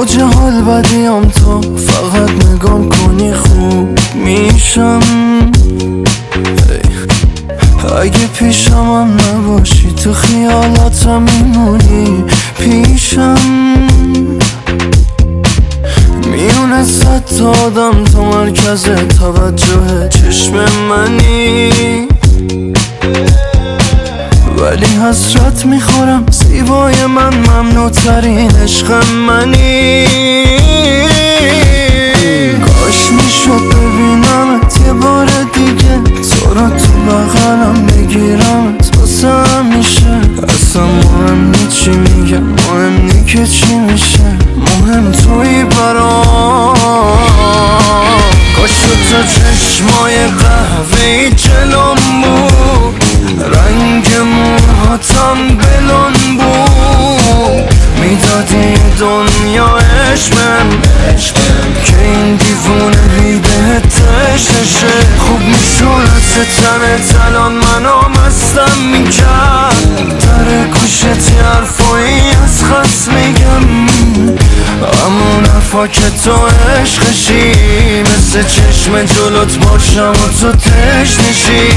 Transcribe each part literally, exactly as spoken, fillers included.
اوج حال بدیم تو فقط نگام کنی خوب میشم. اگه پیشمم نباشی تو خیالاتم میمونی پیشم. میونه صد تا آدم تو مرکز توجه چشم منی، ولی حسرت میخورم زیبای من ممنوع ترین عشق منی. کاش میشد ببینمت یه بار دیگه، تو را تو بغلم بگیرمت واسه همیشه. اصلا مهم نی چی میگم، مهم نی که چی میشه، مهم توی برام. کاش تو چشمای قهوه‌ای جلوم بود، رنگ موهاتم بلون بود، میدادی دنیا عشقم که این دیوونه بی بهتش نشه. خوب میشونست تنت الان منو مستم میکرد، در گوشت یه حرفایی از خست میگم، همون حرفا که تو عشقشی، مثل چشم جلوت باشم و تو تشنشی.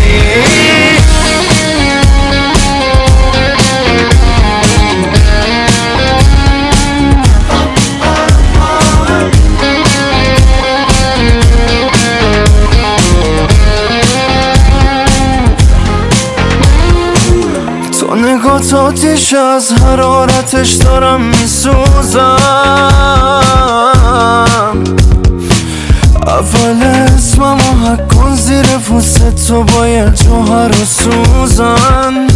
نگات آتیش از حرارتش دارم میسوزم. اول اسممو حک کن زیر پوست تو با یه جوهر و سوزن.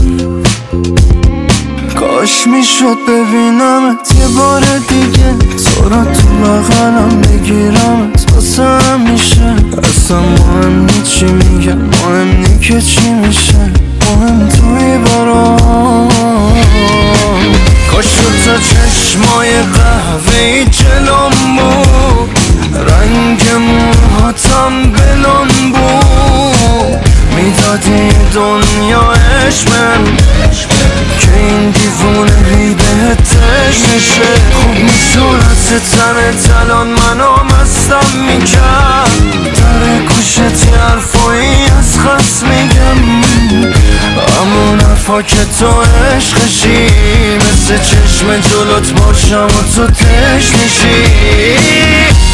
کاش میشد ببینمت یه بار دیگه، تو را تو بغلم بگیرمت واسه همیشه. اصلا مهم نی چی میگم، مهم نی که چی میشه، مهم توی برام. کاش تو چشمای قهوه‌ای جلوم بود، رنگ موهاتم بلون بود، میدادی دنیا عشقم که این دیوونه بی بهتش نشه. خوب میشونست تنت الان منو مستم میکرد، در گوشت یه حرفایی از خست میگم، همون حرفا که تو عشقشی، مثل چشم جلوت باشم و تو تشنشی.